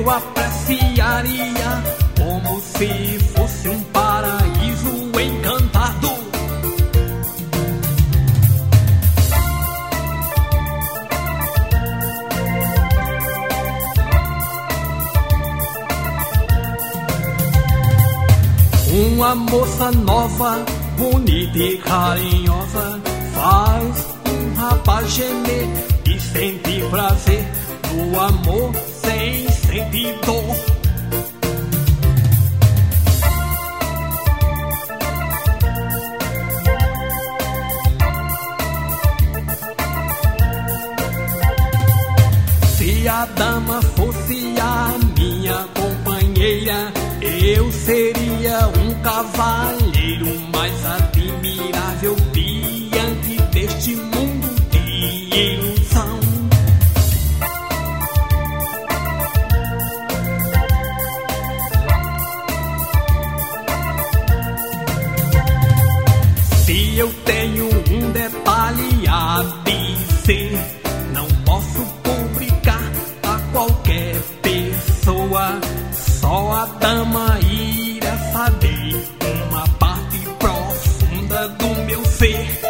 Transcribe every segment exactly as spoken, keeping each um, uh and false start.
eu apreciaria como se fosse um paraíso encantado. Uma moça nova, bonita e carinhosa, faz um rapaz gemer e sentir prazer no amor sem sentir dor. Se a dama fosse a minha companheira, eu seria um cavalheiro mais admirável diante deste mundo de ilusão. Se eu tenho um detalhe a dizer, não posso publicar a qualquer pessoa, só a dama irá saber uma parte profunda do meu ser.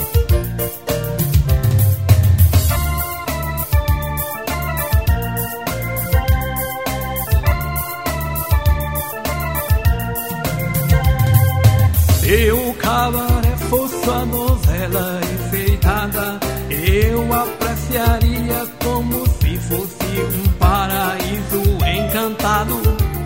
Se o cabaré fosse a novela enfeitada, eu apreciaria como se fosse um paraíso encantado.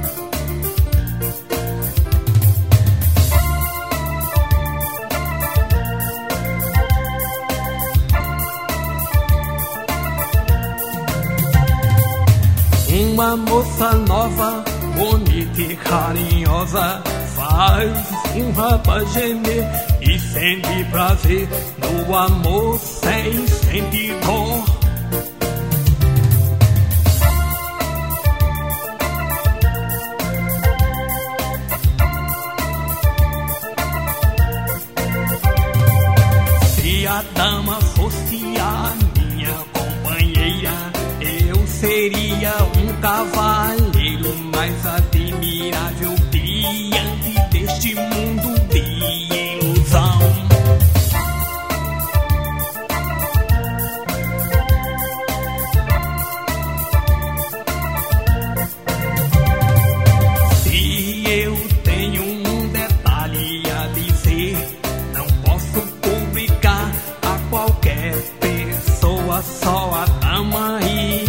Uma moça nova, bonita e carinhosa, faz um rapaz gemer e sente prazer no amor sem sentir dor. Se a dama fosse a minha companheira, eu seria um cavalheiro mais admirável diante deste mundo de ilusão. Se eu tenho um detalhe a dizer, não posso publicar a qualquer pessoa, só a dama e